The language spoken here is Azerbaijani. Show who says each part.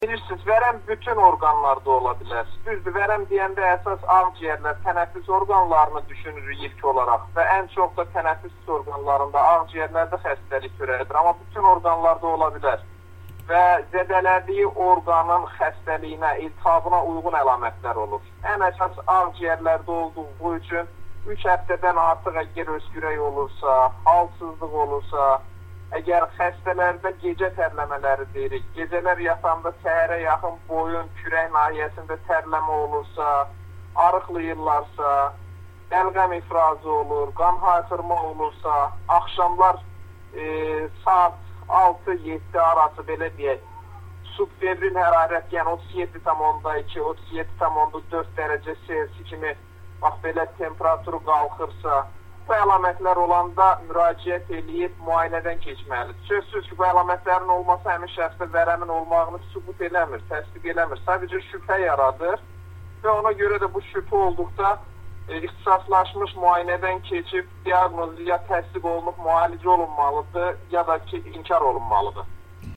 Speaker 1: Bilirsiniz, vərəm bütün orqanlarda ola bilər. Düzdür, vərəm deyəndə əsas ağciyərlər, tənəffüs orqanlarını düşünürük ilk olaraq və ən çox da tənəffüs orqanlarında, ağciyərlərdə xəstəlik törədir. Amma bütün orqanlarda ola bilər və zədələdiyi orqanın xəstəliyinə, iltihabına uyğun əlamətlər olur. Ən əsas ağciyərlərdə olduğu üçün 3 həftədən artıq əgər öskürək olursa, halsızlıq olursa, əgər xəstələrdə gecə tərləmələri deyirik, gecələr yatanda səhərə yaxın boyun, kürək nahiyəsində tərləmə olursa, arıqlayırlarsa, bəlğəm ifrazı olur, qan hayfırma olursa, axşamlar saat 6-7 arası belə deyək, subfebrin hərarət, yəni 37,2, 37,4 dərəcə Selsi kimi bax belə temperaturu qalxırsa, bu əlamətlər olanda müraciət edib müayinədən keçməlidir. Sözsüz ki, bu əlamətlərin olması həmin şəxsdə vərəmin olmağını sübut eləmir, təsdiq eləmir. Sadəcə şübhə yaradır və ona görə də bu şübhə olduqda ixtisaslaşmış müayinədən keçib diaqnozu ya təsdiq olunub müalicə olunmalıdır, ya da ki, inkar olunmalıdır.